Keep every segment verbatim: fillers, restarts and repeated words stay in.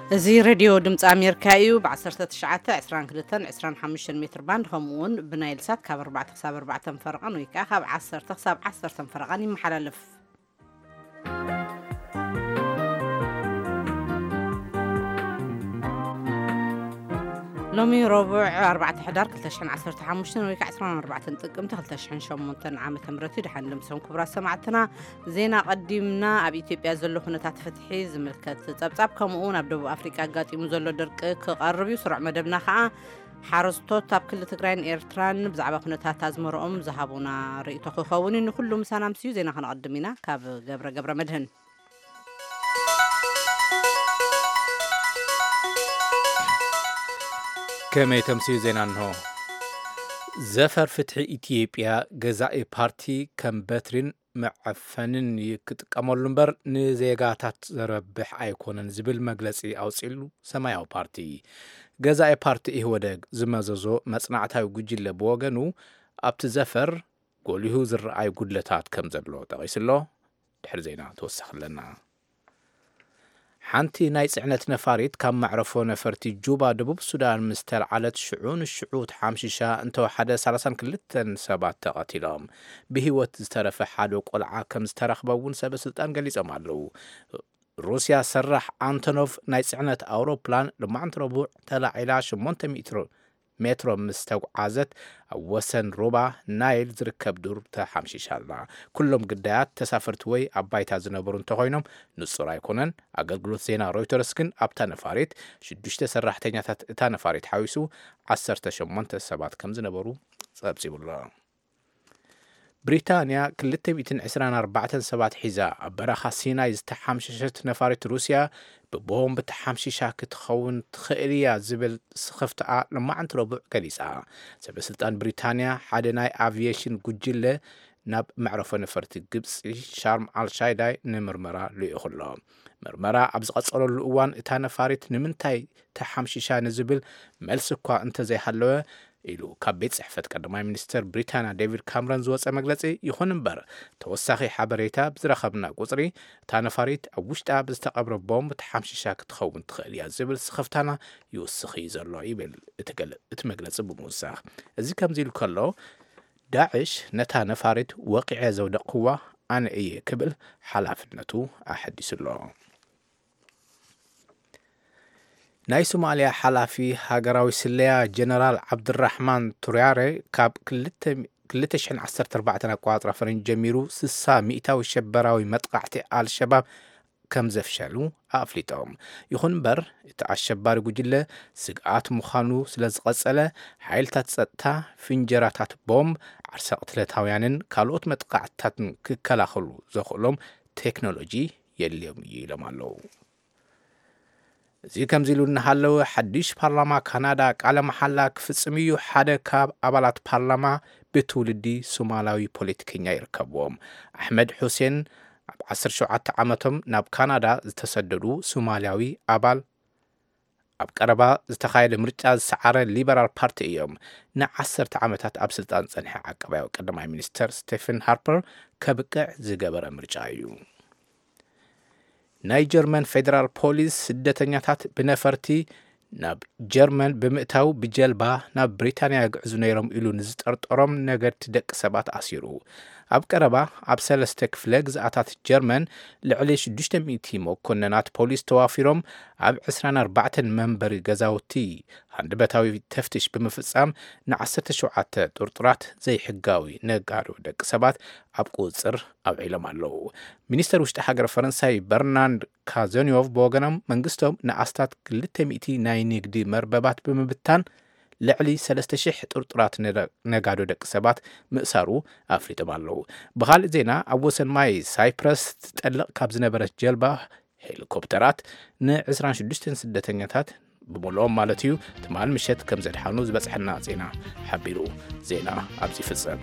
زي راديو دمت أمريكايو بعشرة تشعة عشرين كلتن عشرين حمش متر باند همون بنايل سات كاب أربعة حساب أربعة فرقان ويكا خاب عشرة حساب عشرة فرقان محللف لومي ربع أربعة حدار كلتشحن عشرة حمشتن ويكا عشرين أربعة تنتقم تخلتشحن شمونتن عام تمرتي دحن لمسهم كبرى سمعتنا زينا قدمنا أبي إثيوبيا زلو هنتات فتحي زملكت تبتاب كمون أبدو أفريقيا قاتي مزلو درك كقرب يسرع مدبنا خا حرستو تاب كل تقرين إيرتران بزعبا هنتات تازمرهم زهابونا رئيتو خخوني إنه كله مسانا مسيو زينا خنقدمينا كاب قبرة قبرة مدهن كما تمسيو زينانه زفر فتح إثيوبيا جزائي بارتي كم باترين معفنن يكتقمول لمبر نزيغاتات زربح ايكونن زبل مجلسي اوصيلو سماياو بارتي جزائي بارتي هو دغ زماززو مصنعتاي ጉጅለ بوغنو ابت زفر قوليو زرعاي ጉድለታት كم زبلو تقيسلو دحر زينا توسخلنا حانتي ناي صعنت نفاريت كم معرفو نفرتي جوبا دبوب السودان مستر على شعون الشعوت حامشيشا انتو حدا سلسان كلتن سبات تقاتلهم بهوت زترف حادو قلعا كم زترخبون سب سلطان قليصم علو روسيا سرح أنتونوف ناي صعنت أوروبلان لما عند ربوع تلاعيلا شمونت مترو مترو مستوعزت وسن ربع نايل زركب دور تحمشيشالا كلهم قدايات تسافرت وي عبايتا زنبرون تخوينهم نصر يكونن أقلقلوت زينا رويترز كن أبتا نفاريت شدوشت سرحتينيات اتا نفاريت حاويسو عسرت شمونت السبات كم زنبرو صابسيب الله بريطانيا كلتا مئتين عسران أربعة سبات حزاء برخا سيناي زتحمششت نفاريت روسيا ببوم بتحمشيشا كتخون تخيريا زبل سخفتها لما عند ربع كليسا سبب سلطان بريطانيا حادناي افييشن قجلة ناب معرفة نفرت قبس شارم الشايداي نمرمرا ليخلو مرمرا عبز قصر الأوان اتا نفاريت نمنتاي تحمشيشا نزبل ملسكوا انت زي حلوه إلو كابيت صحفت قدماي منستر بريطانيا ديفيد كامرون زوص مغلصي يخون امبر توساخي حبريتا بزرخبنا قصري تانفاريت اوشتا بزتقبر بوم تحمشيشا كتخون تخيليا زبل سخفتانا يوسخي زلو يبل اتقل اتمغلص بموساخ ازي كمزيلو كلو داعش نتا نفاريت وقع زود قوة انا ايه كبل حلافنتو احدث الله ناي سوماليا حلافي هاجراوي سليا جنرال عبد الرحمن تورياري كاب كلت كلتشحن عشرة أربعة أقواطر فرن جميرو سسا مئتاوي شبراوي متقعتي آل شباب كم زفشلو أفليتهم يخون بر الشبار قجلة سقعات مخانو سلزقصلة حيلتات ستا فنجراتات بوم عرساق تلتاويانن كالوت متقعتات ككلاخلو زخلهم تكنولوجي يليوم يلمالو زي كم زيلو نحلو حديش بارلما كندا قال محلا كفصميو حدا كاب ابالات بارلما بتولدي سومالاوي بوليتيكينيا يركبوم احمد حسين عشر شعات عامتهم ناب كندا تسددو سومالاوي ابال اب قربا زتخايل مرجع سعر ليبرال بارتي يوم نا عشرة عامتات اب سلطان صنح عقباو قدماي مينستر ستيفن هاربر كبقع زغبر مرجعيو ناي جرمن فيدرال بوليس سدتنياتات بنفرتي ناب جرمن بمئتاو بجلبا ناب بريطانيا يقعزو نيرم إلو نزطرطرم نجر تدق سبات أسيرو أب قربا أب سلستك فليغز أتات جرمن لعليش دوشتم مئتي مكوننات بوليس توافيرم أب عسران أربعة منبر غزاوتي هندبتاوي تفتش بمفصام نعسرت شعات طرطرات زي حقاوي نقارو دق سبات أب قوصر أب علم اللو مينستر وشت حقر فرنساي برناند كازونيوف بوغنم منقستهم نعستات كلتا مئتي ناي نقدي مرببات بمبتان لعلي سلسة شح طرطرات نقادو دق سبات مأسارو أفريت بالو بخال زينا أبوسن ماي سايبرس تتقلق كابز نبرت جلبة هيليكوبترات نا عسران شدوشتن سدتنياتات بمولوم مالتيو تمال مشت كم زد حانو زبصحنا زينا حبيرو زينا أبزي فصل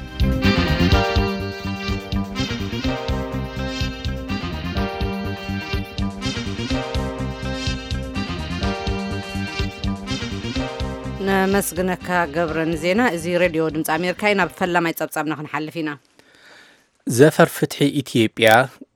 نمسجنك قبرن زينا زي راديو دمت أمريكا ينا بفلا ما يتصبصبنا خنحل فينا زفر فتح إثيوبيا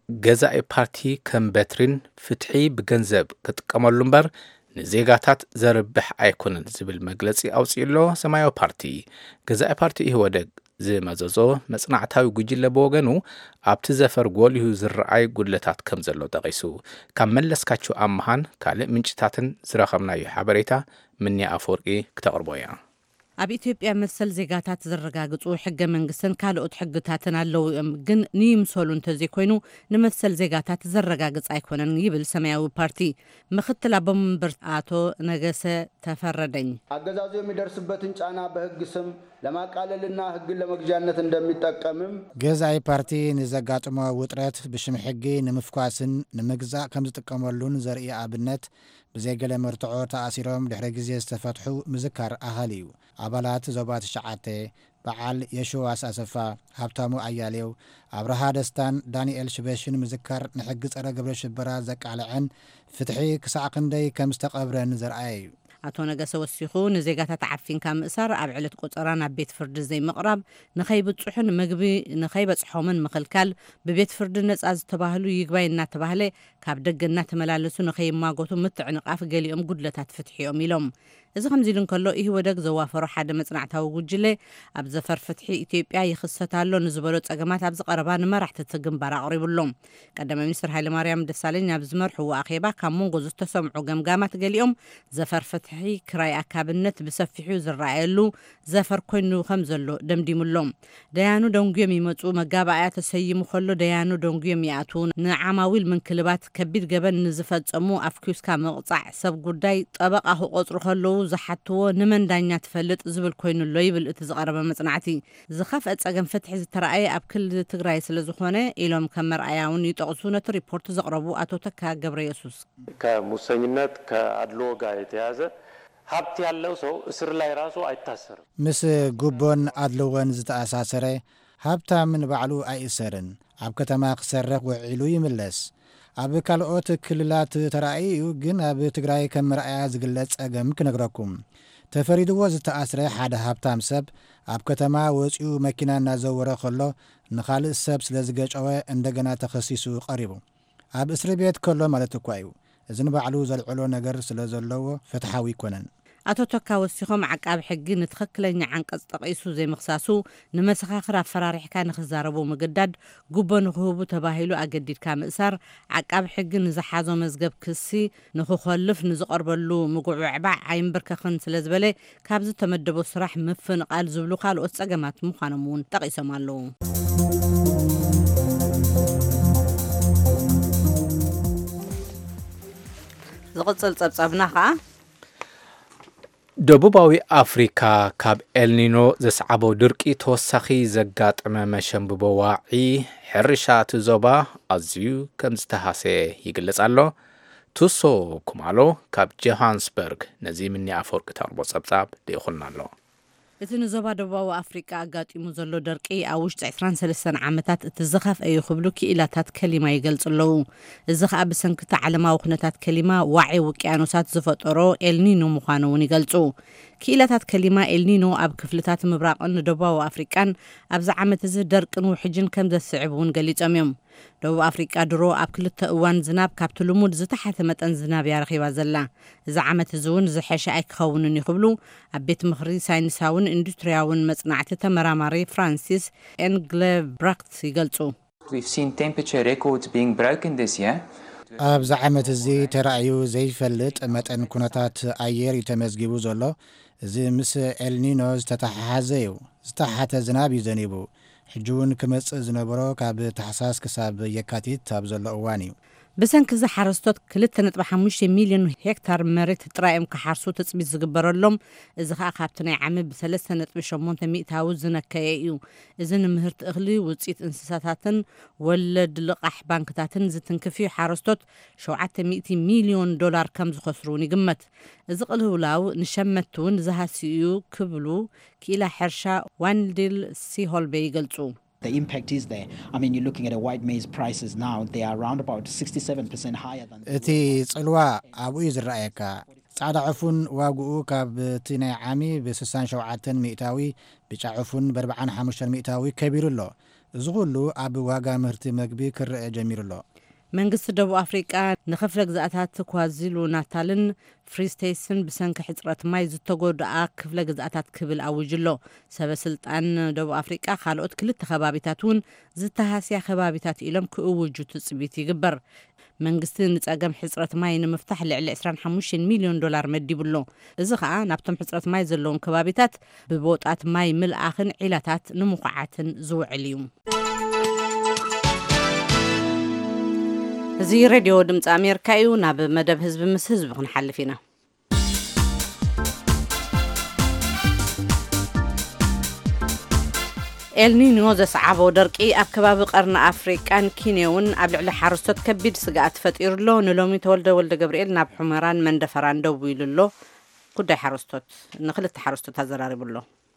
ገዛኢ ፓርቲ ከም በትሪን ፍትሒ ብገንዘብ ክትቀመሉ እምበር ንዜጋታት ዘርብሕ ኣይኮነን ዝብል መግለጺ ኣውፂኢሎ ሰማያዊ ፓርቲ ገዛኢ ፓርቲ ኢህወደግ ዝመዘዞ መጽናዕታዊ ጉጅለ በወገኑ ኣብቲ ዘፈር ጎልሁ ዝረኣይ ጉድለታት ከም ዘሎ ጠቂሱ ካብ መለስካቸው ኣምሃን ካልእ ምንጭታትን ዝረኸብናዮ ሓበሬታ ምንያ ኣፈወርቂ ክተቕርቦ እያ ኣብ ኢትዮጵያ መሰል ዜጋታት ዝረጋግጹ ሕገ መንግስትን ካልኦት ሕግታትን ኣለዉ እዮም ግን ንይምሰሉ እንተዘይኮይኑ ንመሰል ዜጋታት ዝረጋግጽ ኣይኮነን ይብል ሰማያዊ ፓርቲ ምክትል አቦመንበር አቶ ነገሰ ተፈረደኝ አገዛዙ የሚደርስበትን ጫና በህግ ስም ለማቃለልና ህግን ለመግዣነት እንደሚጠቀምም ገዛኢ ፓርቲ ንዘጋጥሞ ውጥረት ብሽም ሕጊ ንምፍኳስን ንምግዛእ ከም ዝጥቀመሉን ዘርኢ ኣብነት ብዘይገለ መርትዖ ተኣሲሮም ድሕሪ ግዜ ዝተፈትሑ ምዝካር ኣሃልዩ ኣባላት ዞባ ትሽዓተ በዓል የሽዋስ ኣሰፋ ሃብታሙ ኣያሌው ኣብርሃ ደስታን ዳንኤል ሽበሽን ምዝካር ንሕጊ ጸረ ግብረ ሽበራ ዘቃልዐን ፍትሒ ክሳዕ ክንደይ ከም ዝተቐብረን ዘርአየ እዩ አቶ ነገሰ ወሲኹ ንዜጋታት ዓፊንካ ምእሳር ኣብ ዕለት ቆፀራ ናብ ቤት ፍርዲ ዘይምቕራብ ንኸይብፅሑን ምግቢ ንኸይበፅሖምን ምኽልካል ብቤት ፍርዲ ነጻ ዝተባህሉ ይግባይ እናተባህለ ካብ ደገ እናተመላለሱ ንኸይማጎቱ ምትዕንቃፍ ገሊኦም ጉድለታት ፍትሒኦም ኢሎም እዚ ከምዚ ኢሉ እንከሎ ኢህወደግ ዘዋፈሮ ሓደ መጽናዕታዊ ጉጅለ ኣብ ዘፈር ፍትሒ ኢትዮጵያ ይኽሰታሎ ንዝበሎ ጸገማት ኣብ ዝቐረባ ንመራሕቲ ትግንባር ኣቕሪቡሎም ቀዳማይ ሚኒስትር ሃይለማርያም ደሳለኝ ኣብ ዝመርሕዎ ኣኼባ ካብ መንጎ ዝተሰምዑ ገምጋማት ገሊኦም ዘፈር ፍትሒ ክራይ ኣካብነት ብሰፊሑ ዝረኣየሉ ዘፈር ኮይኑ ከም ዘሎ ደምዲሙሎም ደያኑ ደንጉዮም ይመፁ መጋባእያ ተሰይሙ ከሎ ደያኑ ደንጉዮም ይኣቱ ንዓማዊል ምንክልባት ከቢድ ገበን ንዝፈጸሙ ኣፍኪዩስካ መቕጻዕ ሰብ ጉዳይ ጠበቃ ክቆፅሩ ከለዉ ዝሓትዎ ንመንዳኛ ትፈልጥ ዝብል ኮይኑሎ ይብል እቲ ዝቐረበ መጽናዕቲ ዝኸፍአ ጸገም ፍትሒ ዝተረኣየ ኣብ ክልል ትግራይ ስለ ዝኾነ ኢሎም ከም መርኣያውን ይጠቕሱ ነቲ ሪፖርት ዘቕረቡ ኣቶ ተካ ገብረ ኢየሱስ ከሙሰኝነት ከአድልዎ ጋር የተያዘ ሀብት ያለው ሰው እስር ላይ ራሱ አይታሰርም ምስ ጉቦን አድልዎን ዝተኣሳሰረ ሃብታም ንባዕሉ ኣይእሰርን ኣብ ከተማ ክሰርሕ ውዒሉ ይምለስ ኣብ ካልኦት ክልላት ተራእዩ ግን ኣብ ትግራይ ከም መርኣያ ዝግለጽ ጸገም ክነግረኩም ተፈሪድዎ ዝተኣስረ ሓደ ሃብታም ሰብ ኣብ ከተማ ወፂኡ መኪና እናዘወረ ከሎ ንኻልእ ሰብ ስለ ዝገጨወ እንደገና ተኸሲሱ ቀሪቡ ኣብ እስሪ ቤት ከሎ ማለት እኳ እዩ እዚ ንባዕሉ ዘልዕሎ ነገር ስለ ዘለዎ ፍትሓዊ ይኮነን አቶ ተካ ወሲኾም ዓቃብ ሕጊ ንትኽክለኛ ዓንቀጽ ጠቂሱ ዘይምኽሳሱ ንመሰኻኽር ኣፈራሪሕካ ንኽዛረቡ ምግዳድ ጉቦ ንኽህቡ ተባሂሉ ኣገዲድካ ምእሳር ዓቃብ ሕጊ ንዝሓዞ መዝገብ ክሲ ንኽኸልፍ ንዝቐርበሉ ምጉዕባዕ ኣይንብርከኽን ስለ ዝበለ ካብዚ ተመደቦ ስራሕ ምፍንቓል ዝብሉ ካልኦት ጸገማት ምዃኖም እውን ጠቂሶም ኣለዉ ዝቕጽል ጸብጻብና ከዓ ደቡባዊ ኣፍሪካ ካብ ኤልኒኖ ዘስዓበው ድርቂ ተወሳኺ ዘጋጥመ መሸንብቦ ዋዒ ሕርሻ እቲ ዞባ ኣዝዩ ከም ዝተሃሰየ ይግለጽ ኣሎ ቱሶ ኩማሎ ካብ ጆሃንስበርግ ነዚ ምንያ ኣፈወርቂ ተቕርቦ ጸብጻብ ደይኹልና ኣሎ እቲ ንዞባ ደቡባዊ ኣፍሪካ ኣጋጢሙ ዘሎ ደርቂ ኣብ ውሽጢ ዒስራን ሰለስተን ዓመታት እቲ ዝኸፍአ እዩ ክብሉ ክኢላታት ከሊማ ይገልጽ ኣለዉ እዚ ከዓ ብሰንኪቲ ዓለማዊ ኩነታት ከሊማ ዋዒ ውቅያኖሳት ዝፈጠሮ ኤልኒኖ ምዃኑ እውን ይገልጹ ክኢላታት ከሊማ ኤልኒኖ ኣብ ክፍልታት ምብራቕን ደቡባዊ ኣፍሪቃን ኣብዚ ዓመት እዚ ደርቅን ውሕጅን ከም ዘስዕብ እውን ገሊፆም እዮም ደቡብ ኣፍሪቃ ድሮ ኣብ ክልተ እዋን ዝናብ ካብቲ ልሙድ ዝተሓተ መጠን ዝናብ ያረኺባ ዘላ እዚ ዓመት እዚ እውን ዝሐሸ ኣይክኸውንን ይኽብሉ ኣብ ቤት ምኽሪ ሳይንሳውን ኢንዱስትርያውን መጽናዕቲ ተመራማሪ ፍራንሲስ ኤንግለብራክት ይገልጹ We've seen temperature records being broken this year. ኣብዚ ዓመት እዚ ተራእዩ ዘይፈልጥ መጠን ኩነታት ኣየር ይተመዝጊቡ ዘሎ እዚ ምስ ኤልኒኖ ዝተተሓሓዘ እዩ ዝተሓተ ዝናብ እዩ ዘኒቡ ሕጂ እውን ክመጽእ ዝነበሮ ካብ ታሕሳስ ክሳብ የካቲት ኣብ ዘሎ እዋን እዩ ብሰንኪ እዚ ሓረስቶት ክልተ ነጥቢ ሓሙሽተ ሚልዮን ሄክታር መሬት ጥራይኦም ክሓርሱ ተፅቢት ዝግበረሎም እዚ ከዓ ካብቲ ናይ ዓመት ብሰለስተ ነጥቢ ሸሞንተ ሚእታዊ ዝነከየ እዩ እዚ ንምህርቲ እኽሊ ውፅኢት እንስሳታትን ወለድ ልቓሕ ባንክታትን ዝትንክፍዩ ሓረስቶት ሸውዓተ ሚእቲ ሚልዮን ዶላር ከም ዝኸስሩን ይግመት እዚ ቅልውላው ንሸመት እውን ዝሃስዩ ክብሉ ክኢላ ሕርሻ ዋንዲል ሲሆልቤ ይገልጹ The impact is there. I mean, you're looking at a white maize prices now, they are around about sixty-seven percent higher than... እቲ ጽልዋ ኣብኡ ዝረኣየካ ጻዕዳ ዕፉን ዋግኡ ካብ እቲ ናይ ዓሚ ብ-ስድሳ ሸውዓተ ሚእታዊ ብጫ ዕፉን ብ-ኣርብዓ ሓሙሽተ ሚእታዊ ከቢሩ ኣሎ እዚ ኩሉ ኣብ ዋጋ ምህርቲ መግቢ ክርአ ጀሚሩ ኣሎ። መንግስቲ ደቡብ ኣፍሪቃ ንኽፍለ ግዛኣታት ኳዚሉ ናታልን ፍሪስቴትን ብሰንኪ ሕፅረት ማይ ዝተጎድኣ ክፍለ ግዛኣታት ክብል ኣውጅሎ። ሰበስልጣን ደቡብ ኣፍሪቃ ካልኦት ክልተ ከባቢታት እውን ዝተሃስያ ከባቢታት ኢሎም ክእውጁ ትፅቢት ይግበር። መንግስቲ ንፀገም ሕፅረት ማይ ንምፍታሕ ልዕሊ عشرين وخمسة ሚሊዮን ዶላር መዲብሎ። እዚ ከዓ ናብቶም ሕፅረት ማይ ዘለዎም ከባቢታት ብቦጣት ማይ ምልኣኽን ዒላታት ንምኹዓትን ዝውዕል እዩ። እዚ ሬድዮ ድምፂ ኣሜሪካ እዩ። ናብ መደብ ህዝቢ ምስ ህዝቢ ክንሓልፍ ኢና። ኤልኒኖ ዘስዓቦ ደርቂ ኣብ ከባቢ ቀርኒ ኣፍሪቃን ኬንያውን ኣብ ልዕሊ ሓረስቶት ከቢድ ስጋኣት ፈጢሩሎ። ንሎሚ ተወልደ ወልደ ገብርኤል ናብ ሑመራን መንደፈራን ደው ኢሉሎ ጉዳይ ሓረስቶት ንክልተ ሓረስቶት ኣዘራሪቡሎ።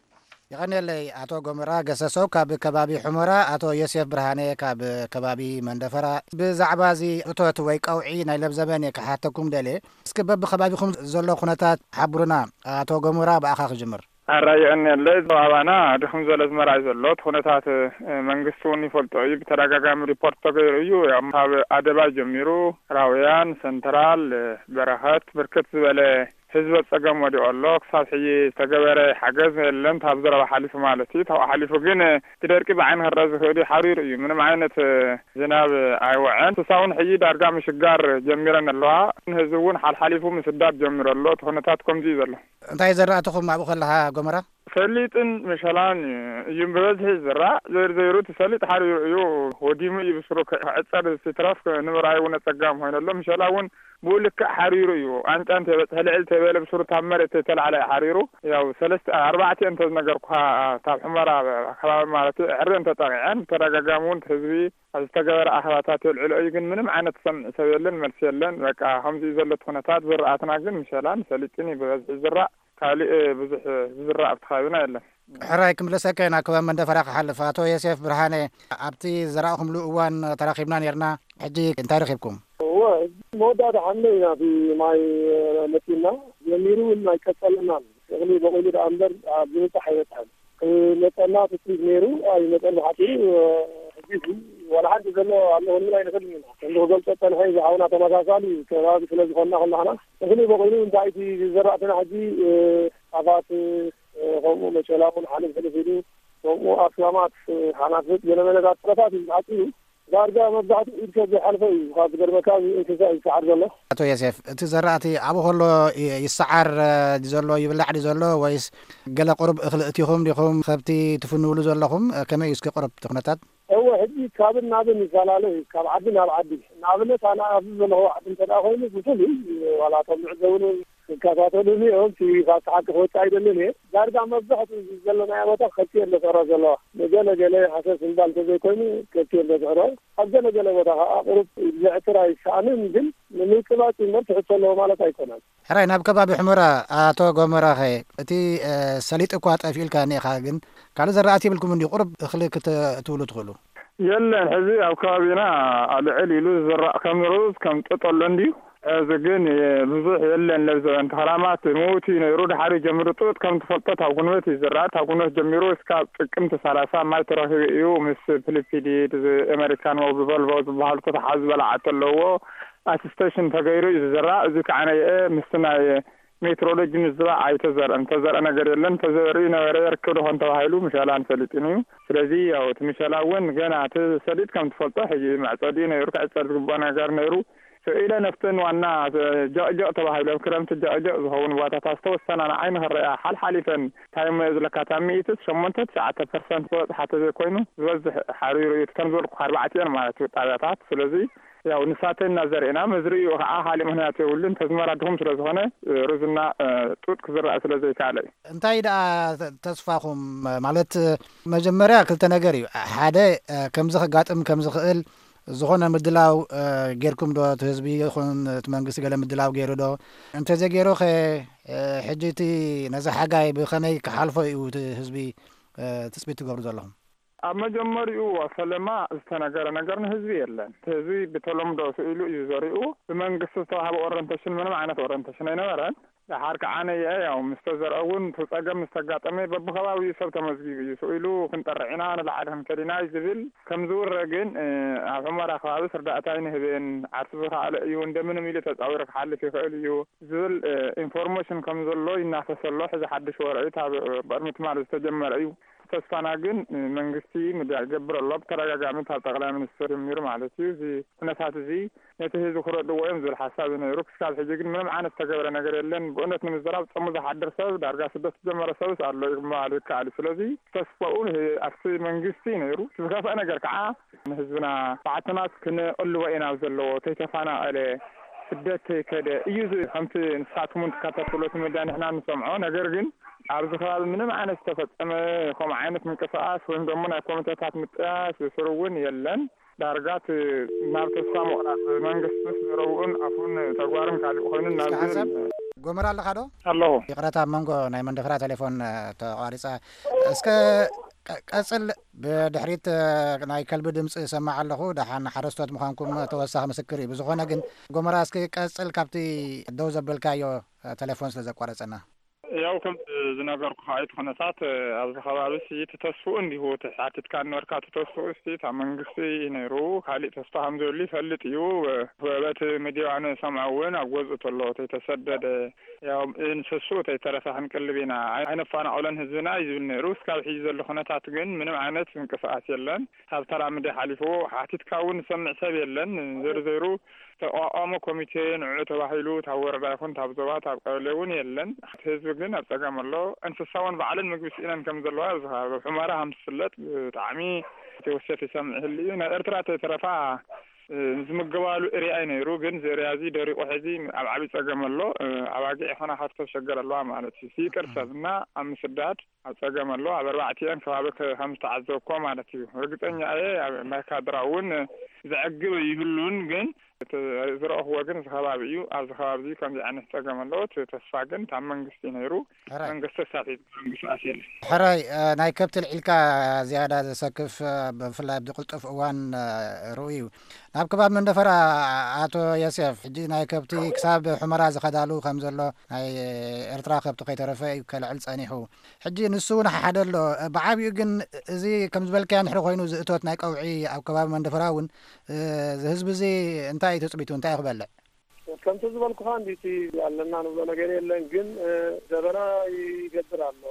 ይቐኒለይ ኣቶ ጎመራ ገሰሶው ካብ ከባቢ ሑመራ፣ ኣቶ ዮሴፍ ብርሃኔ ካብ ከባቢ መንደፈራ ብዛዕባ እዚ እቶት ወይ ቀውዒ ናይ ለብዘበን ክሓተኩም ደሌ እስኪ በብከባቢኩም ዘሎ ኩነታት ሓብሩና። ኣቶ ጎመራ ብኣኻ ክጅምር። ኣራየን ያለይ ዘባባና ድኹም ዘለ ዝመራይ ዘሎ ኩነታት መንግስቲ እውን ይፈልጦ እዩ። ብተደጋጋሚ ሪፖርት ተገይሩ እዩ። ካብ ኣደባ ጀሚሩ ራውያን፣ ሰንትራል፣ በረኸት ብርክት ዝበለ ህዝብ ፀገም ወዲኡ ኣሎ። ክሳብ ሕጂ ዝተገበረ ሓገዝ የለን ካብ ዘረባ ሓሊፉ ማለት እዩ። ታብኡ ሓሊፉ ግን ትደርቂ ብዓይን ክረአ ዝኽእል ሓሪሩ እዩ። ምንም ዓይነት ዝናብ ኣይወዐን። ተሳውን ሕጂ ዳርጋ ምሽጋር ጀሚረን ኣለዋ። ህዝብ እውን ሓልሓሊፉ ምስዳድ ጀሚሩ ኣሎ። እቲ ኩነታት ከምዚ እዩ ዘሎ። እንታይ ዘራእትኩም ኣብኡ ከለኻ ጎመራ? ሰሊጥን መሸላን እዩ ብበዝሒ ዝራእ። ዘይር ዘይሩ ትሰሊጥ ሓሪሩ እዩ ወዲሙ እዩ ብስሩ ክዕፀር ሲትረፍ ንምርኣይ እውን ፀጋም ኮይኑ ኣሎ። መሸላ እውን ብኡ ልክዕ ሓሪሩ እዩ። ኣንጫን ተበፅሐ ልዕል ተበለ ብስሩ ካብ መሬት ተላዕለ ሓሪሩ ያው ሰለስተ ኣርባዕተ እንተዝነገርኩ ካብ ሑመራ ከባቢ ማለት እዩ ዕርአን ተጠቂዐን ተደጋጋሚ እውን ህዝቢ ኣብ ዝተገበረ ኣኸባታት የልዕሎ እዩ። ግን ምንም ዓይነት ሰምዕ ሰብ የለን፣ መልሲ የለን። በቃ ከምዚ ዘለት ኩነታት ዝራእትና ግን መሸላን ሰሊጥን ብበዝሒ ዝራእ ካልእ ብዙሕ ዝራእ ኣብቲ ከባቢና የለን። ሕራይ ክምለሰከ ናብ ከባቢ መንደፈራ ክሓልፍ። ኣቶ ዮሴፍ ብርሃኔ ኣብቲ ዘራእኹምሉ እዋን ተራኺብና ነርና፣ ሕጂ እንታይ ረኺብኩም? መወዳእታ ሓምለ ኢና ቲ ማይ መፂና ጀሚሩ ማይ ቀፀለና እኽሊ በቆይሉ ዳ እምበር ኣብ ዝብፃሕ ኣይበፅሐን መፀና ትፅቢት ነይሩ ኣይ መፀን ብሓፂሩ ሕጂ ወላ ሓንቲ ዘሎ ኣለዎ ንብል ኣይንኽእል ኢና እንዲ ክገልፆ ፀንሐ ዝሓውና ተመሳሳሊ ከባቢ ስለ ዝኾንና ከላና እኽሊ በቆይሉ እንታይ እቲ ዝዘራእትና ሕጂ ኣፋት ከምኡ መሸላ እውን ሓሊፍ ሕልፍ ኢሉ ከምኡ ኣስላማት ሓናፍት ገለመለታት ጥረታት እዩ ሓፂሩ ዳርጋ መብዛሕትኡ ኢድ ሰብ ዘይሓልፈ እዩ። ካብ ዝገርመካ እንስሳ ይሰዓር ዘሎ። ኣቶ ዮሴፍ እቲ ዘራእቲ ኣብኡ ከሎ ይሰዓር ዘሎ ይብላዕ ዲ ዘሎ ወይስ ገለ ቁርብ እኽሊ እቲኹም ዲኹም ከብቲ ትፍንውሉ ዘለኹም ከመይ እዩ እስኪ ቁርብ እቲ ኩነታት? እወ ሕጂ ካብን ናብን ይፈላለ እዩ። ካብ ዓዲ ናብ ዓዲ ንኣብነት ኣነ ኣብዚ ዘለኹ ዓዲ እንተዳ ኮይኑ ብፍሉይ ዋላ ቶም ንዕዘብሉ ክከታተሉ እኒኦም ቲ ካብ ተሓቅፍ ወፃ ኣይደለን እየ ዳርጋ መብዛሕትኡ ዘለናዮ ቦታ ከብትየ ለስዕሮ ዘለዋ ንገለገለ ሓሰስ ምባል እንተዘይኮይኑ ከብትየ ለስዕሮ ኣብ ገለገለ ቦታ ከዓ ቁሩብ ዘዕትር ኣይሰኣንን ግን ንምቅባፅ እምበር ትሕቶ ኣለዎ ማለት ኣይኮነን። ሕራይ ናብ ከባቢ ሑመራ ኣቶ ጎመራ ኸ እቲ ሰሊጥ እኳ ጠፊኢልካ እኒኢኻ ግን ካልእ ዘራእቲ ይብልኩም እንዲ ቁሩብ እኽሊ ክትብሉ ትኽእሉ? የለን ሕዚ ኣብ ከባቢና ልዕል ኢሉ ዝራእ ከም ሩዝ ከም ጥጥ ኣሎ እንድዩ እዚ ግን ብዙሕ የለን። ለብዘበን ተኸራማት ምውቲ ነይሩ ድሓሪ ጀሚሩ ጥጥ ከም ትፈልጦ ኣብ ጉንበት እዩ ዝራእ። ኣብ ጉንበት ጀሚሩ እስካብ ጥቅምቲ ሰላሳ ማይ ተረኺቡ እዩ ምስ ፊሊፒድ ኣሜሪካን ቮልቮ ዝበሃሉ ተተሓዙ በላዓት ኣለዎ ኣሲስቴሽን ተገይሩ እዩ ዝራእ። እዚ ከዓ ነየ ምስ ናይ ሜትሮሎጂ ምዝባ ኣይተዘርአን ተዘርአ ነገር የለን። ተዘሪኡ ነበረ የርክብ ድኾን ተባሂሉ መሸላን ሰሊጥን እዩ። ስለዚ ያው እቲ መሸላ እውን ገና እቲ ሰሊጥ ከም ትፈልጦ ሕጂ መዕፀዲ ነይሩ ክዕፀድ ዝግባእ ነገር ነይሩ ኢለ ነፍትን ዋና ጀቕጀቕ ተባሂሎም ክረምቲ ጀቕጀቕ ዝኸውን ቦታታት ዝተወሰና ንዓይኒ ክረአ ሓልሓሊፈን ታይም ዝለካታ ሚእትስ ሸሞንተ ትሽዓተ ፐርሰንት ዝበፅሓ ተዘይኮይኑ ዝበዝሕ ሓሪሩ እዩ ከም ዝበልኩ ኣርባዕተ እየን ማለት እዩ ጣብያታት። ስለዚ ያው ንሳተና ዘርእና መዝርኡ ከዓ ካሊእ ምክንያት የብሉን ተዝመራድኹም ስለ ዝኾነ ሩዝና ጡጥ ክዝራእ ስለ ዘይከኣለ እዩ። እንታይ ደኣ ተስፋኹም? ማለት መጀመርያ ክልተ ነገር እዩ። ሓደ ከምዚ ክጋጥም ከም ዝኽእል ዝኾነ ምድላው ጌርኩም ዶ? እቲ ህዝቢ ይኹን እቲ መንግስቲ ገለ ምድላው ገይሩ ዶ? እንተዘይገይሩ ኸ ሕጂ እቲ ነዚ ሓጋይ ብኸመይ ክሓልፎ እዩ እቲ ህዝቢ ትፅቢት ትገብሩ ዘለኹም? ኣብ መጀመሪኡ ፈለማ ዝተነገረ ነገር ንህዝቢ የለን። ህዝቢ ብተለምዶ ስኢሉ እዩ ዘሪኡ ብመንግስቲ ዝተዋሃበ ኦረንቴሽን ምንም ዓይነት ኦረንቴሽን ኣይነበረን። حركة عناية يا مستزرعون تتقدم مستقاطمة ببخواوي سب تمزجي يسويلو كنت رعينا أنا لعدهم كرينا يزبل كم زور رجين عمر أخواب سرداتين هذين عرفوا على يون دمنا ميلة تأورك حل في خاليو زول إنفورميشن كم زول لو إنه تصلح إذا حد شو رأيتها برمت مع الاستجمار أيو تسفاناجن منغستي مدى جبر الله بترى جامعة تغلى من السوري منير معلتي زي نسات زي نتهي ذكر دوام زي الحساب إنه يروح سكال حجيجن من معنا استجبر نجار لين بقولت من الزراب صمد حد رسول درجة سدس جمرة سوس على ما عليك على سلزي تسفقون هي أكثر منغستي نيرو شوف أنا جركعة نحزنا بعتنا كنا قل وين عزلوا تيتفانا عليه سدت كده يجوز خمسة نسات من كتابلات مدان إحنا نسمعه نجارجن عرض خلال من معنا استفدت أما خم عينت من كفاءات وين ضمنا كومنتات متأس يسرون يلن درجات نابت السامو منقص يسرون أفون تجارم كالي خلنا نازل قمر الله خدو الله يقرأ مانجو نايمن دفرة تليفون تقارصة اسك قصل بدحريت ناي كلب دمص يسمع الله دحان حرستوت مخانكم توسخ مسكري بزخونه ግን قمر اسك قصل كابتي دو زبلكايو تليفون ስለዘቋረጸና ያው ከም ዝነገርኩ ኻይት ኾነታት ኣብ ዝኸባቢ ሲት ተስፉ እንዲሁ ተሓትት ካን ወርካት ተስፉ እስቲት መንግስቲ ነይሩ ካሊእ ተስፋ hamzoli ፈልጥ እዩ ወበት ሚዲያነ ሰማውን አጎዝቶሎ ተሰደደ ያው እንሰሱ ተተረፋህን ቀልቢና አይነፋና አውለን ህዝብና ይዝብል ነይሩ እስካብ ሒዝ ዘሎ ኾነታት ግን ምንም አይነት እንቅፋት የለን ካብ ተራ ምድ ሓሊፎ ሓትት ካውን ሰምዕ ሰብ የለን ዝርዝሩ ተቋቋመ ኮሚቴ ንዑ ተባሂሉ ታወረዳ ይኹን ታብዘባት አብቀለውን የለን ህዝብ ግን አጸጋመሎ እንስሳውን በዓልን ምግብ ሲነን ከም ዘለዋ ዝሃብ ሑመራ hamsፍለጥ ጣዕሚ ተወሰተ ሰምዕ ህልዩ ኤርትራ ተተረፋ ዝምገባሉ ኤሪያ ነይሩ ግን ዘሪያዚ ደሪቆ ሕዚ ኣብ ዓቢ ጸገመሎ አባጊ ይኹና ሓፍቶ ሸገረለዋ ማለት እዩ ሲቅርሰብና አምስዳድ አጸገመሎ አበርባዕቲን ከባቢ ከም ተዓዘብኮ ማለት እዩ እርግጠኛ እየ ማይካድራውን ዝዕግብ ይህሉን ግን ዝረአሁ ወገን ዝኸባቢዩ ኣብ ዝኸባቢ ከምዚ ዓይነት ፀገም ኣለዎት ተስፋ ግን ታብ መንግስቲ ነይሩ መንግስቲ ሳፊት መንግስቲ የለ ሕራይ ናይ ከብቲ ልዒልካ ዝያዳ ዘሰክፍ ብፍላይ ብዝቕልጡፍ እዋን ርኡዩ ናብ ከባቢ መንደፈራ ኣቶ ዮሴፍ ሕጂ ናይ ከብቲ ክሳብ ሑመራ ዝኸዳሉ ከም ዘሎ ናይ ኤርትራ ከብቲ ከይተረፈ እዩ ከልዕል ፀኒሑ ሕጂ ንሱ እውን ሓደ ኣሎ ብዓብዩ ግን እዚ ከም ዝበልከያ ንሕሪ ኮይኑ ዝእቶት ናይ ቀውዒ ኣብ ከባቢ መንደፈራ እውን ዝህዝቢ እዚ እንታይ ተጽቢቱ እንታይ ይኽበልዕ ከም ተዝበልኩ እንዲቲ ያለና ንብሎ ነገር የለን ግን ዘበና ይገብር ኣሎ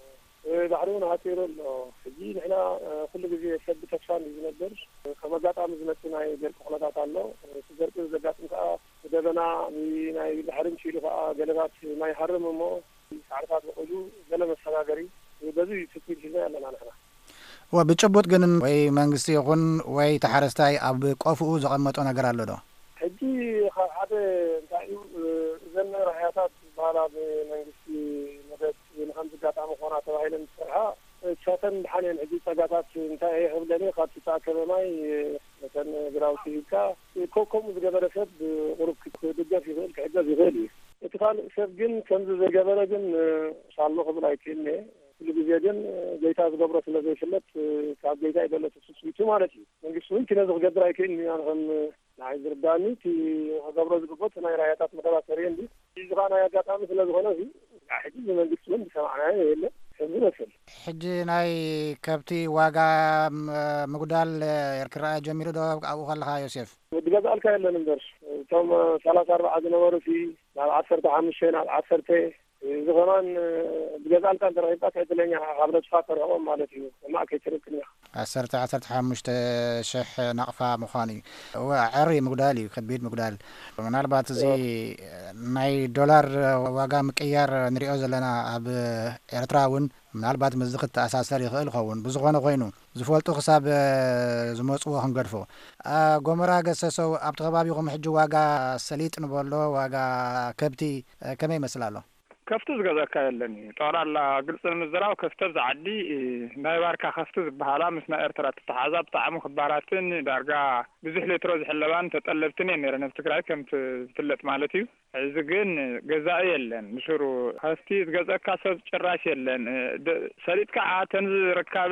ባሕሩን አቲሮ ኣሎ ሕጂ ንሕና ኩሉ ግዜ ሰብ ተስፋን ዝነበር ከመጋጣሚ ዝመጽ ናይ ደርቂ ኩነታት ኣሎ ደርቂ ዘጋጥም ከዓ ዘበና ናይ ባሕርን ቺሉ ከዓ ገለባት ናይ ሓርም እሞ ሳዕርታት በቆሉ ገለ መሰጋገሪ በዚ ትክክል ሂዘ ያለና ንሕና ወብጭቡጥ ግን ወይ መንግስቲ ይኹን ወይ ተሓረስታይ ኣብ ቆፍኡ ዘቐመጦ ነገር ኣሎ ዶ ሕጂ ሓደ እንታይ እዩ እዘን ራሕያታት ዝበሃላ ብመንግስቲ መደት ንከምዚ ጋጣሚ ኮና ተባሂለን ዝሰርሓ ሻተን ድሓነን ሕጂ ፀጋታት እንታይ ይኽብለኒ ካብቲ ተኣከበ ማይ መተን ግራውቲ ሂልካ ከምኡ ዝገበረ ሰብ ቁሩብ ክድገፍ ይኽእል ክሕገዝ ይኽእል እዩ እቲ ካልእ ሰብ ግን ከምዚ ዘገበረ ግን ሻሎ ክብል ኣይክእልኒ ኩሉ ግዜ ግን ጌታ ዝገብሮ ስለ ዘይፍለጥ ካብ ጌታ ይበለ ተስስቢቱ ማለት እዩ መንግስቲ እውን ክነዚ ክገብር ኣይክእልኒ ኣነ ከም ናይ ዝርዳእኒ እቲ ክገብሮ ዝግቦት ናይ ራያታት መደባት ሰሪየ እንዲ እዚ ከዓ ናይ ኣጋጣሚ ስለ ዝኾነ እዚ ሕጂ ብመንግስቲ እውን ዝሰማዕናዮ የለን ከምዚ መስል ሕጂ ናይ ከብቲ ዋጋ ምጉዳል ክረአ ጀሚሩ ዶ ኣብኡ ከለካ ዮሴፍ ዝገዛእልካ የለን እምበር እቶም ሰላሳ ኣርባዓ ዝነበሩ ሲ ናብ ዓሰርተ ሓሙሽተ ናብ ዓሰርተ ዝኸማን ብገዛእልካ እንተረኺብካ ከዕድለኛ ካብ ነጥፋ ተረኽቦም ማለት እዩ እማ ከይትርክን ኢኻ ዓሰርተ ዓሰርተ ሓሙሽተ ሽሕ ናቕፋ ምዃኑ እዩ ዕሪ ምጉዳል እዩ ከቢድ ምጉዳል ምናልባት እዚ ናይ ዶላር ዋጋ ምቅያር ንሪኦ ዘለና ኣብ ኤርትራ እውን ምናልባት ምዝ ክትኣሳሰር ይኽእል ይኸውን ብዝኾነ ኮይኑ ዝፈልጡ ክሳብ ዝመፅዎ ክንገድፎ ጎመራ ገሰሰው ኣብቲ ከባቢኹም ሕጂ ዋጋ ሰሊጥ ንበሎ ዋጋ ከብቲ ከመይ ይመስል ኣሎ ከፍቲ ዝገዛእካ የለን ጠቕላላ ግልፂ ንምዝራብ ከፍቲ ዝዓዲ ናይ ባርካ ከፍቲ ዝበሃላ ምስ ናይ ኤርትራ ተተሓዛ ብጣዕሚ ክባራትን ዳርጋ ብዙሕ ሌትሮ ዝሕለባን ተጠለብትን እየን ነይረን ኣብ ትግራይ ከምቲ ዝፍለጥ ማለት እዩ እዚ ግን ገዛኢ የለን ምስሩ ከፍቲ ዝገዛእካ ሰብ ጭራሽ የለን ሰሊጥ ከዓ ተን ዝርከበን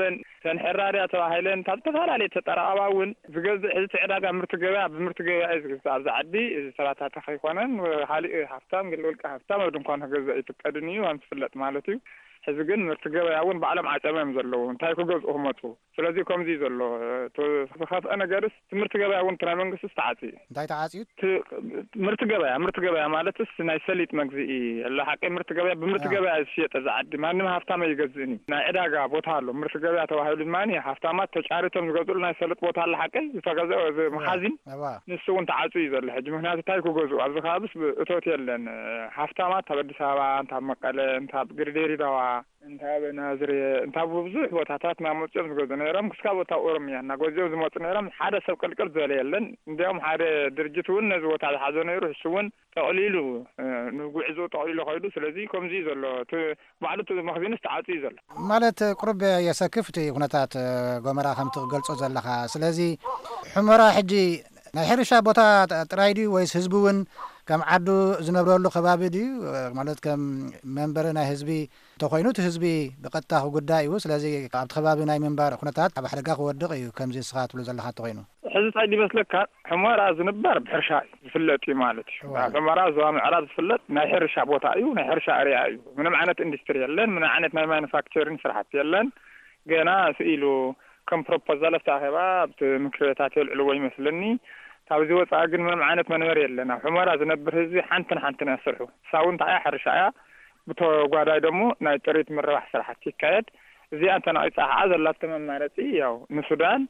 سن حراريا تواهيلن تتفعل عليه تتراقبون زجز حزت عداقة مرتقبة بمرتقبة إذا صار عدي إذا صارت تخيفونا حالي حفتام قلوا لك حفتام ودم كان هجز يتقدني وأنت فلت مالتي حزقن مرتقبة يعون بعلم عتمام زلوا انتهيكوا جزء همته ስለዚህ ከምዚ ዘሎ ተፈኻት أنا جالس ትምህርት ገበያ ወን ትራ መንግስት ስታዓቲ እንታይ ተዓጽዩ ምርት ገበያ ምርት ገበያ ማለትስ ናይ ሰሊጥ መግዝኢ ለሐቀ ምርት ገበያ ብምርት ገበያ ሲሸጥ ዘዓዲ ማንም ሀብታም ይገዝእኒ ናይ ዕዳጋ ቦታ አለ ምርት ገበያ ተዋህሉ ማን ሀብታማት ተጫሪቶም ዝገዝሉ ናይ ሰሊጥ ቦታ አለ ሐቀ ዝተገዘው መኻዚን ንሱን ተዓጽዩ ዘሎ ሕጂ ምክንያቱ ታይኩ ገዙ ኣብዚ ካብስ እቶት የለን ሀብታማት ተበዲስ አበባ እንታ መቀለ እንታ ግርዴሪ ዳዋ እንታ በናዝሬ እንታ ብዙ ቦታታት ናሞጽም ዝገዙ ነራም ክስካ ቦታ ኦሮሚያ እና ጎጆው ዝመጽ ነራም ሓደ ሰብ ቅልቅል ዘለ የለን እንዲያውም ሓደ ድርጅቱን ነዚ ቦታ ዝሓዘ ነይሩ እሱውን ተقليሉ ንጉዕዞ ተقليሉ ኸይዱ ስለዚህ ከምዚ ዘሎ ባዕሉ መኽዚንስ ተዓጽዩ ዘሎ ማለት ቁርብ የሰክፍቲ ሁነታት ጎመራ ከም ትገልጾ ዘለኻ ስለዚህ ሑመራ ሕጂ ናይ ሕርሻ ቦታ ጥራይ ድዩ ወይስ ህዝቡውን ከም ዓዱ ዝነብረሉ ከባቢ ድዩ ማለት ከም መንበር ናይ ህዝቢ ተኾይኑ እቲ ህዝቢ ብቐጥታ ጉዳይ እዩ ስለዚ ኣብቲ ከባቢ ናይ መንበር ኩነታት ኣብ ሓደጋ ክወድቕ እዩ ከምዚ ስኻ ትብሎ ዘለኻ ተኾይኑ ሕዚ ታይ ድመስለካ ሑመራ ዝንበር ብሕርሻ ዝፍለጥ እዩ ማለት እዩ ሑመራ ዞባ ምዕራብ ዝፍለጥ ናይ ሕርሻ ቦታ እዩ ናይ ሕርሻ ኣርያ እዩ ምንም ዓይነት ኢንዱስትሪ የለን ምንም ዓይነት ናይ ማኑፋክቸሪንግ ስራሕቲ የለን ገና ስኢሉ ከም ፕሮፖዛል ኣፍታኺባ ኣብቲ ምክርቤታት የልዕልዎ ይመስለኒ ታብዚ ወፃ ግን ምንም ዓይነት መንበር የለና ሑመራ ዝነብር ህዝቢ ሓንተን ሓንተን ያስርሑ ሳውን ታያ ሕርሻ ያ ብተጓዳይ ደሞ ናይ ጥሪት ምርባሕ ስራሕቲ ይካየድ እዚኣ ተናቂፃ ዘላት ተመማረፂ ያው ንሱዳን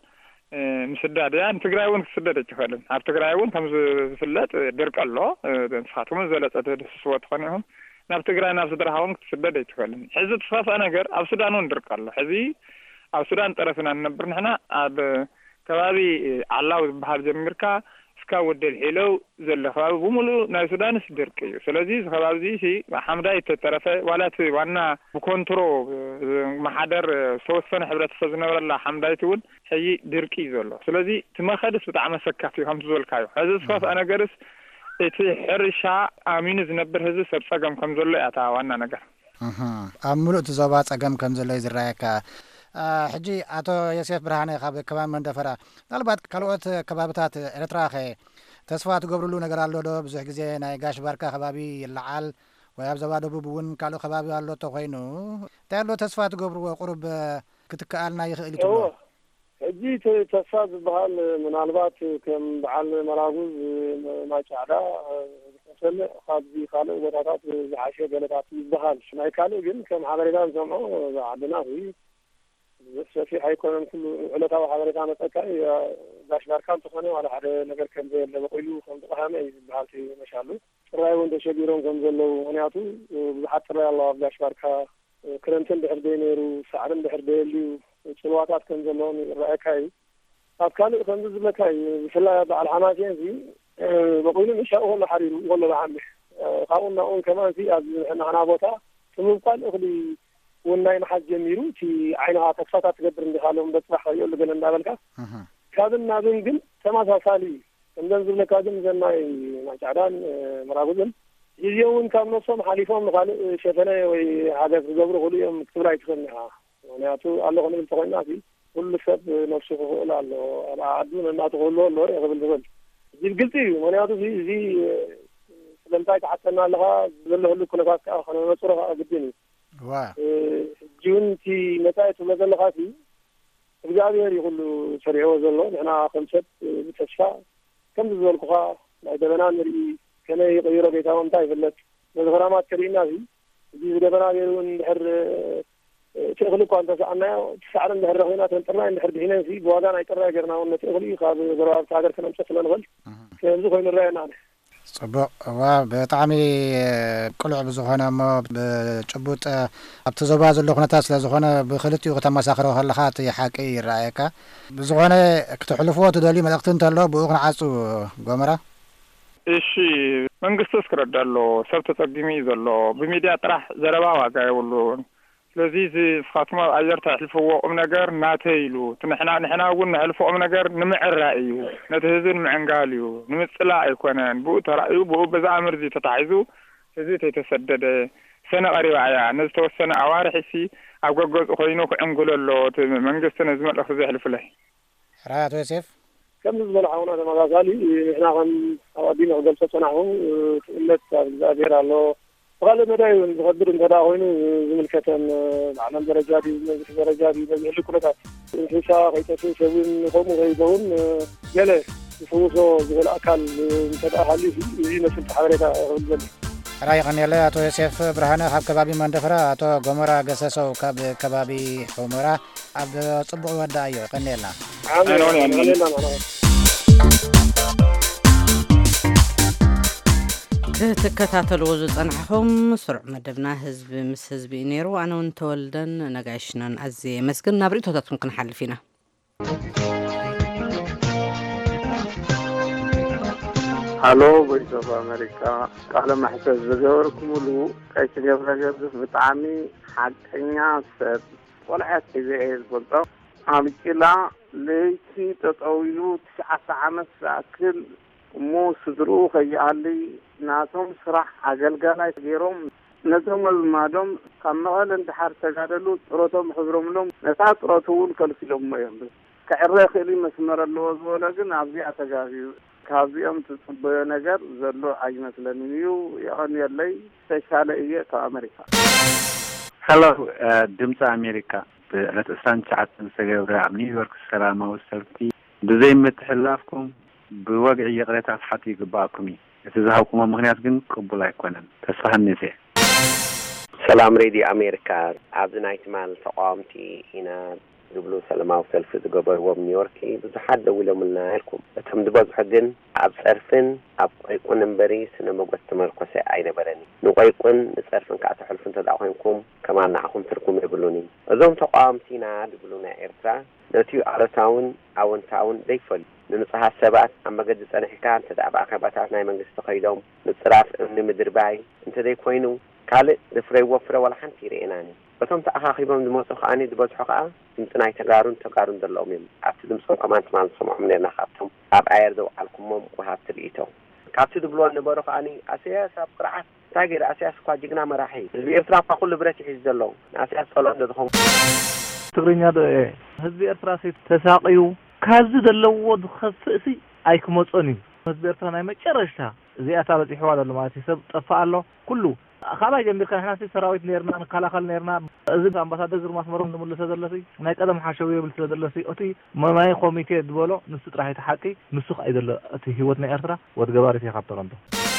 ምስዳድ ያን ትግራይ እውን ክስደድ ይችላል ኣብ ትግራይ እውን ከም ዝፍለጥ ድርቅ ኣሎ ንስኻትኩም ዘለጸተ ደስወት ኾነهم ናብ ትግራይ ናብ ዝድረሃውን ክስደድ ይችላል ሕዚ ተፋፋ ነገር ኣብ ሱዳን እውን ድርቅ ኣሎ ሕዚ ኣብ ሱዳን ጠረፍና ነብር ንሕና ኣብ ከባቢ ዓላው ዝበሃል ጀሚርካ እስካብ ወደል ሒለው ዘሎ ከባቢ ብሙሉ ናይ ሱዳንስ ድርቅ እዩ ስለዚ ከባቢ እዚ ሓምዳይ ተተረፈ ዋላት ዋና ብኮንትሮ ማሓደር ተወሰነ ሕብረተሰብ ዝነበረላ ሓምዳይት እውን ሕጂ ድርቂ እዩ ዘሎ ስለዚ ትመኸድስ ብጣዕሚ ሰካፍ እዩ ከምቲ ዝበልካዮ ሕዚ ዝኸፍ ኣነገርስ እቲ ሕርሻ ኣሚኑ ዝነብር ህዝቢ ሰብ ፀገም ከም ዘሎ እያ እታ ዋና ነገር ኣብ ሙሉእ እቲ ዞባ ፀገም ከም ዘሎ እዩ ዝረአየካ ሕጂ ኣቶ ዮሴፍ ብርሃነ ካብ ከባቢ መንደፈራ ምናልባት ካልኦት ከባቢታት ኤርትራ ኸ ተስፋ ትገብርሉ ነገር ኣሎ ዶ ብዙሕ ግዜ ናይ ጋሽ ባርካ ከባቢ ይለዓል ወይ ኣብ ዞባ ደቡብ እውን ካልኦ ከባቢ ኣሎ ተኾይኑ እንታይ ኣሎ ተስፋ ትገብርዎ ቁርብ ክትከኣልና ይኽእል እዩ ትብሎ ሕጂ ተስፋ ዝበሃል ምናልባት ከም በዓል መራጉዝ ማይ ጫዕዳ ዝሰምዕ ካብዚ ካልእ ቦታታት ዝሓሸ ገለታት ይበሃል ናይ ካልእ ግን ከም ሓበሬታ ንሰምዖ ዓድና ሰፊሕ ኣይኮነን ኩሉ ዕለታዊ ሓበሬታ መጠቃይ ጋሽ ባርካ እንትኾነ ዋላ ሓደ ነገር ከም ዘየለ በቆይሉ ከም ተቐሃመ እዩ ዝበሃል መሻሉ ጥራይ እውን ተሸጊሮም ከም ዘለው ምክንያቱ ብዙሓት ጥራይ ኣለዎ ኣብ ጋሽ ባርካ ክረምትን ድሕር ደይነይሩ ሳዕርን ድሕር ደየልዩ ፅልዋታት ከም ዘለዎም ይረአየካ እዩ ኣብ ካልእ ከምዚ ዝብለካ እዩ ብፍላይ በዓል ሓማሴን እዚ በቆይሉ ምሻኡ ከሎ ሓሪሩ ከሎ ብሓምሕ ካብኡ ናብኡን ከማንሲ ኣብ ንሕና ቦታ ትምብቋል እኽሊ ወናይ መሓዝ ጀሚሩ እቲ ዓይንኻ ተስፋታት ትገብር እንዲኻሎም በፅባሕ ክሪኦሉ ገለ እንዳበልካ ካብን ናብን ግን ተመሳሳሊ ከምዘን ዝብለካ ግን ዘናይ ማጫዕዳን መራጉዝን ግዜ እውን ካብ ነፍሶም ሓሊፎም ንካልእ ሸፈነ ወይ ሓገዝ ዝገብሩ ክእሉ እዮም ክትብላ ኣይትኽእልኒ ኢኻ ምክንያቱ ኣለኹ ንብል ተኮይና ኩሉ ሰብ ነፍሱ ክኽእል ኣሎ ኣብ ዓዱ ነናቱ ክህልዎ ኣሎ ሪኦ ክብል ዝብል እዚ ግልፂ እዩ ምክንያቱ እዚ ስለምንታይ ተሓተና ኣለኻ ዘለህሉ ኩነታት ከዓ ከነመፅሮ ከዓ ግድን እዩ ሕጂውን እቲ መጻኢ ትብሎ ዘለኻ ሲ እግዚኣብሔር እዩ ኩሉ ሰሪዕዎ ዘሎ ንሕና ከም ሰብ ብተስፋ ከምዚ ዝበልኩኻ ናይ ደበና ንርኢ ከመይ ይቕይሮ ጌታዎ እንታይ ይፍለጥ ነዚ ክራማት ከሪእና ሲ እዚ ዝደበና ገይሩ እውን ድሕር እቲ እኽሊ እኳ እንተሰኣናዮ እቲ ሳዕሪ እንድሕር ረኺብና ተንጥርናይ እንድሕር ድሒነን ሲ ብዋጋ ናይ ጥራይ ገርና እውን ነቲ እኽሊ ካብ ጎረባብቲ ሃገር ክነምፀት ስለ ንኽእል ከምዚ ኮይኑ ይረአየና ኣነ ጽቡቕ ዋ ብጣዕሚ ቁልዕ ብዝኾነ እሞ ብጭቡጥ ኣብቲ ዞባ ዘሎ ኩነታት ስለ ዝኾነ ብክልቲኡ ከተመሳኽሮ ከለኻ እቲ ሓቂ ይረአየካ ብዝኾነ ክትሕልፍዎ ትደልዩ መልእኽቲ እንተሎ ብኡ ክንዓፁ ጎመራ እሺ መንግስትስ ክረዳ ኣሎ ሰብ ተፀጊሙ እዩ ዘሎ ብሚድያ ጥራሕ ዘረባ ዋጋ የብሉን ስለዚ ስኻትኩም ኣብ ኣየር ተሕልፍዎ ቁም ነገር ናተይ ኢሉ ንሕና ንሕና እውን ነሕልፎ ቁም ነገር ንምዕራእ እዩ ነቲ ህዝቢ ንምዕንጋል እዩ ንምፅላእ ኣይኮነን ብኡ ተራእዩ ብኡ በዛ ኣምር እዚ ተታሒዙ ህዝቢ ተይተሰደደ ሰነ ቀሪባ እያ ነዝተወሰነ ኣዋርሒ ሲ أقول خوينو كأنقول له منجست نزمة الأخذ يحلف له رات يوسف كم نزمة العونة ما قالي إحنا عن أودينا وجلسة صنعهم إلا تزادير الله قال مداي نقدر نقدر وين زملكتن على درجات درجات اللي كلها الحساب يتسوي شوين هم غيبون جله يفوزوا بالأكل متأهلي في نفس الحركة راي غنيلا أتو يوسف برهانة خاب كبابي مندفرة أتو غمرة قصصو كاب كبابي حمرة عبد صبح ودا أيو غنيلا عامل غنيلا تكتاتلو زصنحهم سرع مدبنا حزب مس حزب نيرو انا ونتولدن نغاشنا عزي مسكن نبريتوتاتكم كنحلفينا هالو voice of America قال ما حسب زغوركم له كايت جبرجر بطعمي حقኛ سب ولا تزيل بالضبط عمكلا ليتي تطويلو تسعة عامات ساكل مو صدرو خيالي ناتهم صراح አገልጋላይ ገሮም ነቶም ማዶም ከመቀለ እንድሓር ተጋደሉ ጥሮቶም ሕብሮም ሎም ነታ ጥሮቱን ከልሲሎም ማየም ከዕረኸሊ መስመር አለው ወለ ግን አብዚ አተጋቢ ካብዚኦም ተጽበየ ነገር ዘሎ አይመስለኝም ዩ ያን ያለይ ተሻለ እየ ከአሜሪካ ሄሎ ድምጽ አሜሪካ በዕለት አስራአንድ ሰገብራ ኣብ ኒውዮርክ ሰላማዊ ሰልፊ በዘይ ምትሕላፍኩም بوقع يقرأت أصحاتي قباكمي يتزهوكم مغنيات جن قبول يكونن تسفهن نسي سلام ريدي أمريكا عبد نايت مال تقامتي هنا قبلو سلامة وسلف تقبل هو بنيويوركي بزحد ولا منا لكم بتهم دبز حدن عب صرفن عب يكون بريس إنما قلت مركزة عين براني نقول يكون صرفن كأس حلفن تدعوهمكم كمان نعهم تركم يقولوني أزوم تقامتي ناد يقولونا إرسا نتيو على تاون أو تاون ديفل ننصح السبات أما قد سنحكان تدعب عقباتات ناي منجس تقيدهم نتصراف نمدر باي انت دي كوينو كالي دفري وفرة ولا حنتي رئناني بسهم تأخاقي بهم دموسو خاني دبوز حقا انتناي تقارون تقارون دلهم يم عبت دمسو كمان تمان سمعهم لنا خابتهم عب عيردو عالكمهم وهاب ترئيتو كابتو دبلوان نبارو خاني أسياس أبقرعات تاقير أسياس قواجقنا مراحي هزبي إرتراف فاقول لبراتي حيز دلهم أسياس صلوان ددخم تغرينيا دو إيه هزبي إرتراسي تساقيو كازو دلو دخفئسي أيكم وصوني هزبي إرترانا يمجرشتها زي أتابت إحوال اللوماتي سب طفع الله كله خلا جنبي كان احنا سي سراويت نيرنا خلا خل نيرنا ازي امباسادور مسمرهم دملسه دلسي ناي قدم حاشوي بلسه دلسي اوتي ماي كوميتي دبولو نس طرح يتحقي نسخ ايدل اتي هيوتنا ارترا ود غباري في خاطرنتو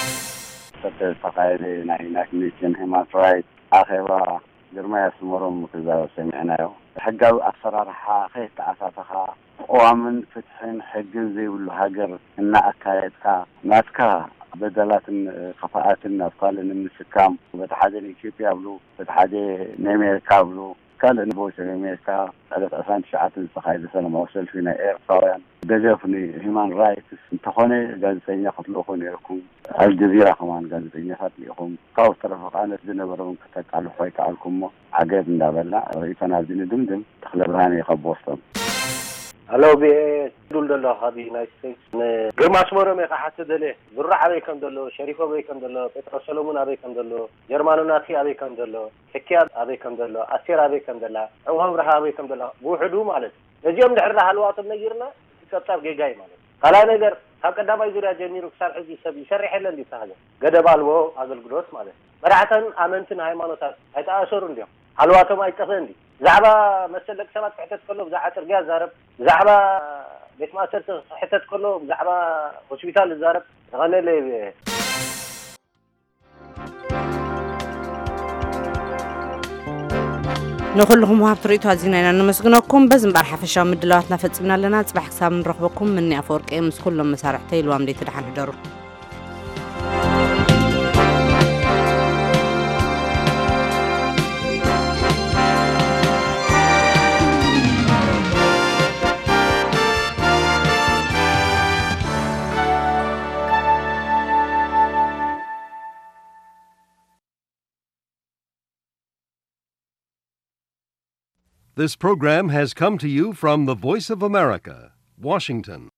ستة فقايل ناي ناك ميشن هما رايت اخيرا جرما يسمرهم كذا سمعنايو حقاو اسرارها خيت اساسها ومن فتحين حق زي ولا هاجر ان اكايتكا ناسكا بدلات خفاءاتنا قالن من السكام بتحدي الاثيوبيا بلو بتحدي نيميركا بلو قال نبوش نيميركا على اساس شعات الفخايد سنه ما وصل فينا اير صايان دجفني هيمان رايتس انتخوني جالسين خطلوخون يكون الجزيره كمان جالسين خطلوخون قاو طرف قانه زنبرون كتقالو خويك علكم عجب ندابلا ريفنا دين دمدم تخلبراني يخبوستم هلو بي دول دلو هذه نايت ستيتس غير اسمره ما حتى دله زرع عليه كم دلو شريفه بي كم دلو بيتر سلومون عليه كم دلو جرمانو ناتي عليه كم دلو حكيات عليه كم دلو اسير عليه كم دلا عمر رها عليه كم دلا بوحدو مالت نجيم دحرنا حلوات نيرنا يكتب جاي مالت قال نجر هكذا يزرع جميرو صار حجي سبي شرح لنا اللي ساجه قدبالو اغلغلوت مالت مرعتن امنتن هايمانوتات هيتاثروا اليوم حلواتهم ايتخندي زعبا مسلك سبات حتت كله زعبا ترجع زارب زعبا بيت ما صرت حتت كله زعبا هوسبيتال زارب غنى لي نخلهم وهاب تريتو هزينا نمسكنكم بزن بار حفشا مدلواتنا فتصبنا لنا صباح حساب نرغبكم مني افورك امس كلهم مسارحتي الوام دي تدحن حدرو This program has come to you from the Voice of America, Washington.